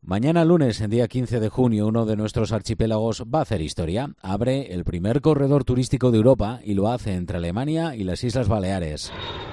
Mañana lunes, en día 15 de junio, uno de nuestros archipiélagos va a hacer historia. Abre el primer corredor turístico de Europa y lo hace entre Alemania y las Islas Baleares.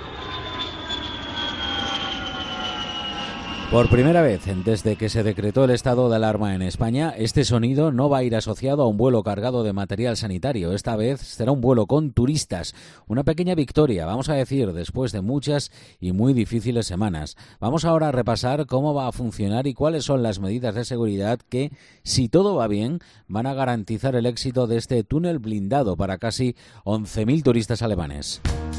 Por primera vez desde que se decretó el estado de alarma en España, este sonido no va a ir asociado a un vuelo cargado de material sanitario. Esta vez será un vuelo con turistas. Una pequeña victoria, vamos a decir, después de muchas y muy difíciles semanas. Vamos ahora a repasar cómo va a funcionar y cuáles son las medidas de seguridad que, si todo va bien, van a garantizar el éxito de este túnel blindado para casi 11.000 turistas alemanes.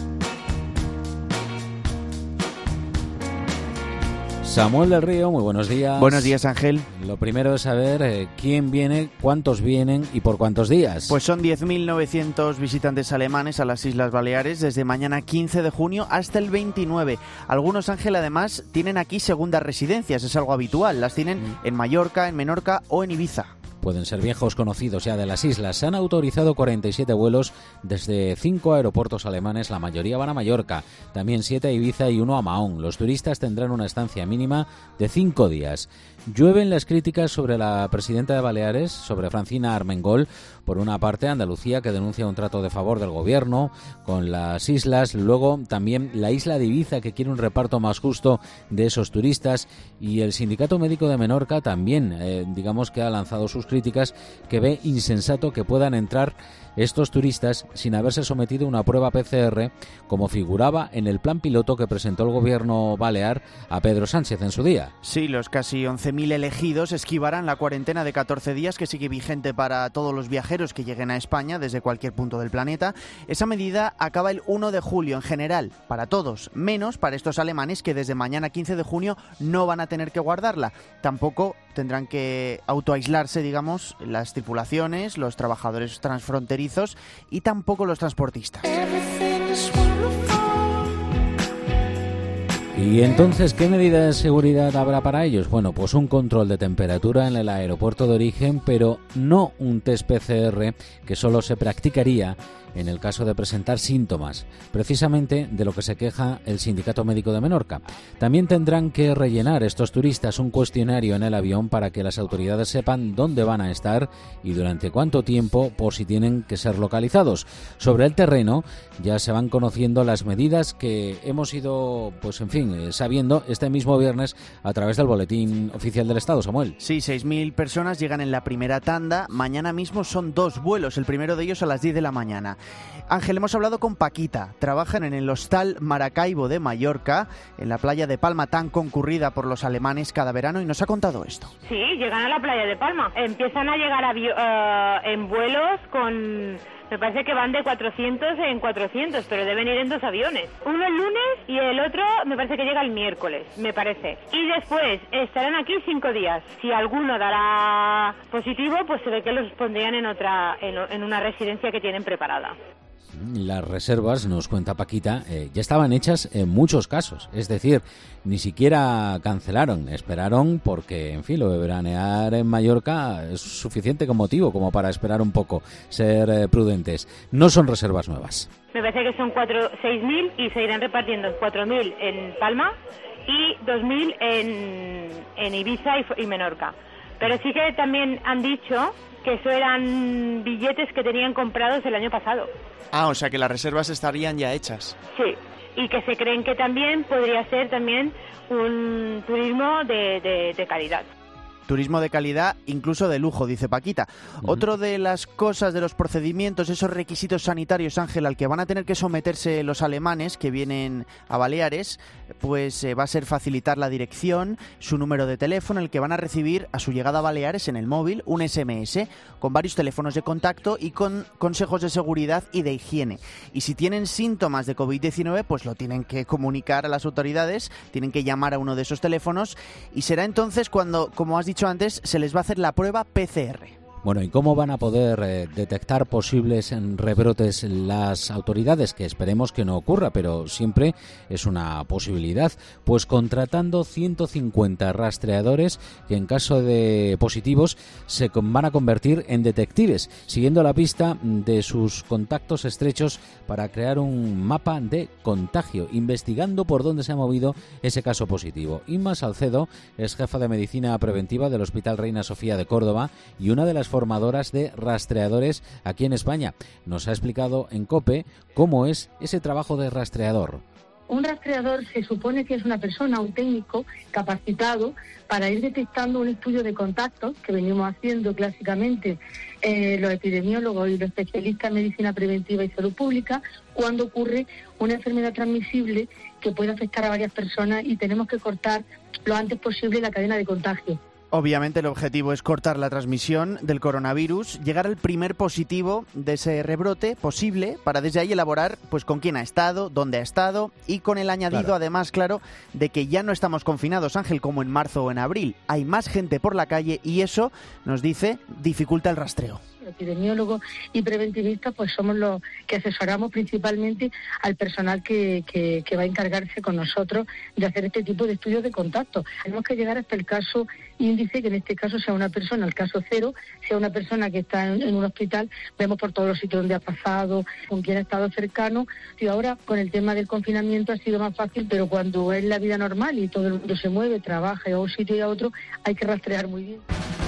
Samuel del Río, muy buenos días. Buenos días, Ángel. Lo primero es saber quién viene, cuántos vienen y por cuántos días. Pues son 10.900 visitantes alemanes a las Islas Baleares desde mañana 15 de junio hasta el 29. Algunos, Ángel, además, tienen aquí segundas residencias, es algo habitual. Las tienen en Mallorca, en Menorca o en Ibiza. Pueden ser viejos conocidos ya de las islas. Se han autorizado 47 vuelos desde 5 aeropuertos alemanes, la mayoría van a Mallorca, también 7 a Ibiza y 1 a Mahón. Los turistas tendrán una estancia mínima de 5 días. Llueven las críticas sobre la presidenta de Baleares, sobre Francina Armengol. Por una parte, Andalucía, que denuncia un trato de favor del gobierno con las islas. Luego, también la isla de Ibiza, que quiere un reparto más justo de esos turistas. Y el Sindicato Médico de Menorca también, digamos que ha lanzado sus críticas, que ve insensato que puedan entrar estos turistas sin haberse sometido a una prueba PCR, como figuraba en el plan piloto que presentó el gobierno balear a Pedro Sánchez en su día. Sí, los casi 11.000 elegidos esquivarán la cuarentena de 14 días que sigue vigente para todos los viajeros que lleguen a España desde cualquier punto del planeta. Esa medida acaba el 1 de julio en general, para todos, menos para estos alemanes que desde mañana 15 de junio no van a tener que guardarla. Tampoco tendrán que autoaislarse, digamos, las tripulaciones, los trabajadores transfronterizos y tampoco los transportistas. ¿Y entonces qué medida de seguridad habrá para ellos? Bueno, pues un control de temperatura en el aeropuerto de origen, pero no un test PCR que solo se practicaría en el caso de presentar síntomas, precisamente de lo que se queja el Sindicato Médico de Menorca. También tendrán que rellenar estos turistas un cuestionario en el avión para que las autoridades sepan dónde van a estar y durante cuánto tiempo, por si tienen que ser localizados. Sobre el terreno ya se van conociendo las medidas que hemos ido, pues en fin, sabiendo este mismo viernes a través del Boletín Oficial del Estado, Samuel. Sí, 6.000 personas llegan en la primera tanda. Mañana mismo son 2 vuelos, el primero de ellos a las 10 de la mañana. Ángel, hemos hablado con Paquita. Trabajan en el Hostal Maracaibo de Mallorca, en la playa de Palma tan concurrida por los alemanes cada verano, y nos ha contado esto. Sí, llegan a la playa de Palma. Empiezan a llegar en vuelos con... Me parece que van de 400 en 400, pero deben ir en 2 aviones. Uno el lunes y el otro me parece que llega el miércoles, me parece. Y después estarán aquí 5 días. Si alguno dará positivo, pues se ve que los pondrían en una residencia que tienen preparada. Las reservas, nos cuenta Paquita, ya estaban hechas en muchos casos. Es decir, ni siquiera cancelaron, esperaron porque, en fin, lo de veranear en Mallorca es suficiente como motivo como para esperar un poco, ser prudentes. No son reservas nuevas. Me parece que son 6.000 y se irán repartiendo 4.000 en Palma y 2.000 en Ibiza y Menorca. Pero sí que también han dicho que eso eran billetes que tenían comprados el año pasado. Ah, o sea que las reservas estarían ya hechas. Sí, y que se creen que también podría ser también un turismo de calidad. Turismo de calidad, incluso de lujo, dice Paquita. Otro de las cosas, de los procedimientos, esos requisitos sanitarios, Ángel, al que van a tener que someterse los alemanes que vienen a Baleares, pues va a ser facilitar la dirección, su número de teléfono, el que van a recibir a su llegada a Baleares en el móvil, un SMS, con varios teléfonos de contacto y con consejos de seguridad y de higiene. Y si tienen síntomas de COVID-19, pues lo tienen que comunicar a las autoridades, tienen que llamar a uno de esos teléfonos y será entonces cuando, como has dicho antes, se les va a hacer la prueba PCR. Bueno, ¿y cómo van a poder detectar posibles rebrotes las autoridades? Que esperemos que no ocurra, pero siempre es una posibilidad. Pues contratando 150 rastreadores que en caso de positivos se van a convertir en detectives, siguiendo la pista de sus contactos estrechos para crear un mapa de contagio, investigando por dónde se ha movido ese caso positivo. Inma Salcedo es jefa de medicina preventiva del Hospital Reina Sofía de Córdoba y una de las formadoras de rastreadores aquí en España. Nos ha explicado en COPE cómo es ese trabajo de rastreador. Un rastreador se supone que es una persona, un técnico capacitado para ir detectando un estudio de contactos que venimos haciendo clásicamente los epidemiólogos y los especialistas en medicina preventiva y salud pública cuando ocurre una enfermedad transmisible que puede afectar a varias personas y tenemos que cortar lo antes posible la cadena de contagio. Obviamente el objetivo es cortar la transmisión del coronavirus, llegar al primer positivo de ese rebrote posible para desde ahí elaborar pues con quién ha estado, dónde ha estado y con el añadido además, claro, de que ya no estamos confinados, Ángel, como en marzo o en abril. Hay más gente por la calle y eso, nos dice, dificulta el rastreo. Epidemiólogos y preventivistas pues somos los que asesoramos principalmente al personal que va a encargarse con nosotros de hacer este tipo de estudios de contacto. Tenemos que llegar hasta el caso índice, que en este caso sea una persona, el caso cero, sea una persona que está en un hospital, vemos por todos los sitios donde ha pasado, con quién ha estado cercano. Y ahora con el tema del confinamiento ha sido más fácil, pero cuando es la vida normal y todo el mundo se mueve, trabaja a un sitio y a otro, hay que rastrear muy bien.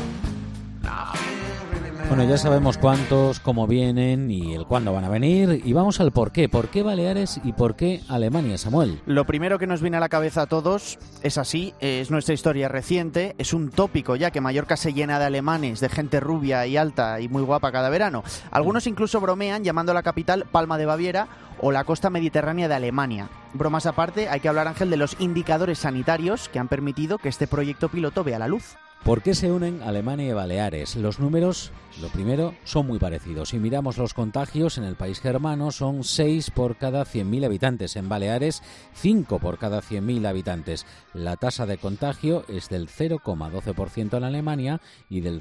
Bueno, ya sabemos cuántos, cómo vienen y el cuándo van a venir. Y vamos al por qué. ¿Por qué Baleares y por qué Alemania, Samuel? Lo primero que nos viene a la cabeza a todos es así, es nuestra historia reciente. Es un tópico ya que Mallorca se llena de alemanes, de gente rubia y alta y muy guapa cada verano. Algunos incluso bromean llamando a la capital Palma de Baviera o la costa mediterránea de Alemania. Bromas aparte, hay que hablar, Ángel, de los indicadores sanitarios que han permitido que este proyecto piloto vea la luz. ¿Por qué se unen Alemania y Baleares? Los números, lo primero, son muy parecidos. Si miramos los contagios en el país germano, son 6 por cada 100.000 habitantes. En Baleares, 5 por cada 100.000 habitantes. La tasa de contagio es del 0,12% en Alemania y del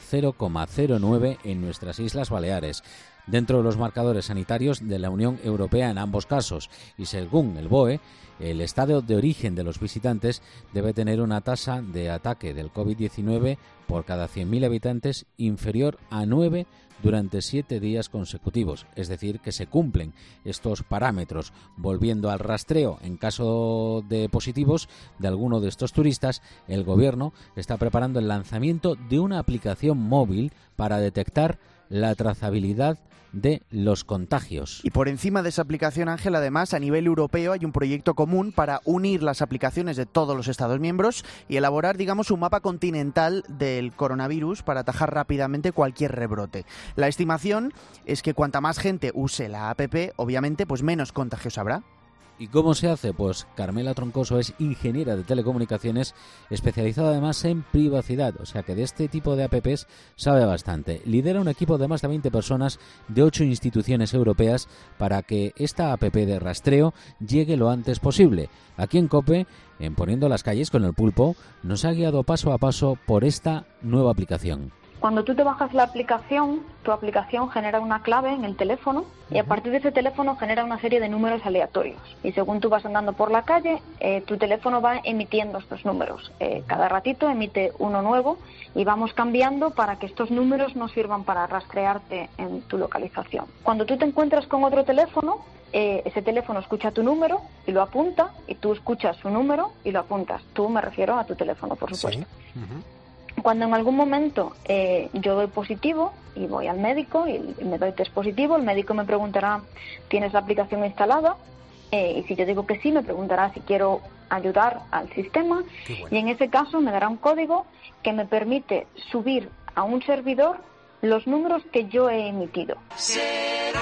0,09% en nuestras Islas Baleares. Dentro de los marcadores sanitarios de la Unión Europea en ambos casos, y según el BOE, el estado de origen de los visitantes debe tener una tasa de ataque del COVID-19 por cada 100.000 habitantes inferior a 9 durante 7 días consecutivos, es decir, que se cumplen estos parámetros. Volviendo al rastreo, en caso de positivos de alguno de estos turistas, el gobierno está preparando el lanzamiento de una aplicación móvil para detectar la trazabilidad de los contagios. Y por encima de esa aplicación, Ángel, además, a nivel europeo hay un proyecto común para unir las aplicaciones de todos los Estados miembros y elaborar, digamos, un mapa continental del coronavirus para atajar rápidamente cualquier rebrote. La estimación es que cuanta más gente use la app, obviamente, pues menos contagios habrá. ¿Y cómo se hace? Pues Carmela Troncoso es ingeniera de telecomunicaciones, especializada además en privacidad, o sea que de este tipo de apps sabe bastante. Lidera un equipo de más de 20 personas de 8 instituciones europeas para que esta app de rastreo llegue lo antes posible. Aquí en COPE, en Poniendo las Calles con el Pulpo, nos ha guiado paso a paso por esta nueva aplicación. Cuando tú te bajas la aplicación, tu aplicación genera una clave en el teléfono y a partir de ese teléfono genera una serie de números aleatorios. Y según tú vas andando por la calle, tu teléfono va emitiendo estos números. Cada ratito emite uno nuevo y vamos cambiando para que estos números nos sirvan para rastrearte en tu localización. Cuando tú te encuentras con otro teléfono, ese teléfono escucha tu número y lo apunta y tú escuchas su número y lo apuntas. Tú, me refiero a tu teléfono, por supuesto. Sí. Cuando en algún momento yo doy positivo y voy al médico y me doy test positivo, el médico me preguntará, ¿tienes la aplicación instalada? Y si yo digo que sí, me preguntará si quiero ayudar al sistema. Bueno. Y en ese caso me dará un código que me permite subir a un servidor los números que yo he emitido. Será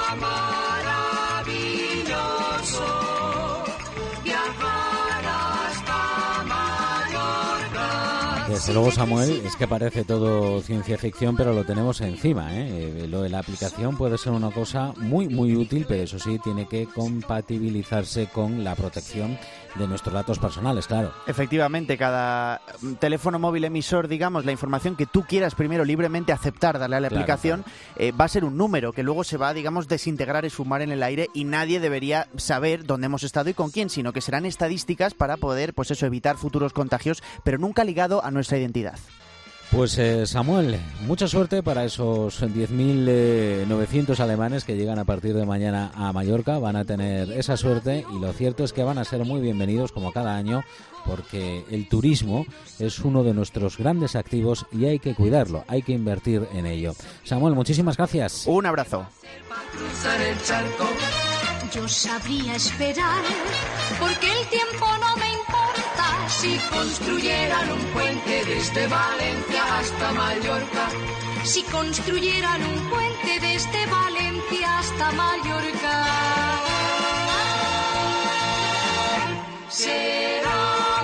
maravilloso viajar hasta Mallorca. Desde luego, Samuel, es que parece todo ciencia ficción, pero lo tenemos encima, ¿eh? Lo de la aplicación puede ser una cosa muy, muy útil, pero eso sí, tiene que compatibilizarse con la protección de nuestros datos personales, claro. Efectivamente, cada teléfono móvil emisor, digamos, la información que tú quieras primero libremente aceptar, darle a la aplicación, va a ser un número que luego se va, digamos, desintegrar, esfumar en el aire y nadie debería saber dónde hemos estado y con quién, sino que serán estadísticas para poder, pues eso, evitar futuros contagios, pero nunca ligado a nuestra identidad. Pues Samuel, mucha suerte para esos 10.900 alemanes que llegan a partir de mañana a Mallorca. Van a tener esa suerte y lo cierto es que van a ser muy bienvenidos como cada año, porque el turismo es uno de nuestros grandes activos y hay que cuidarlo, hay que invertir en ello. Samuel, muchísimas gracias. Un abrazo. Yo sabría esperar, porque el tiempo no me importa. Si construyeran un puente desde Valencia hasta Mallorca. Si construyeran un puente desde Valencia hasta Mallorca. Será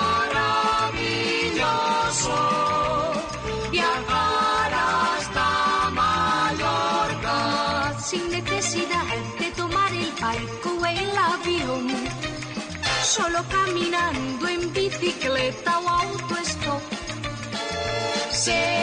maravilloso viajar hasta Mallorca sin necesidad de tomar el barco o el avión, solo caminando en bicicleta o autostop.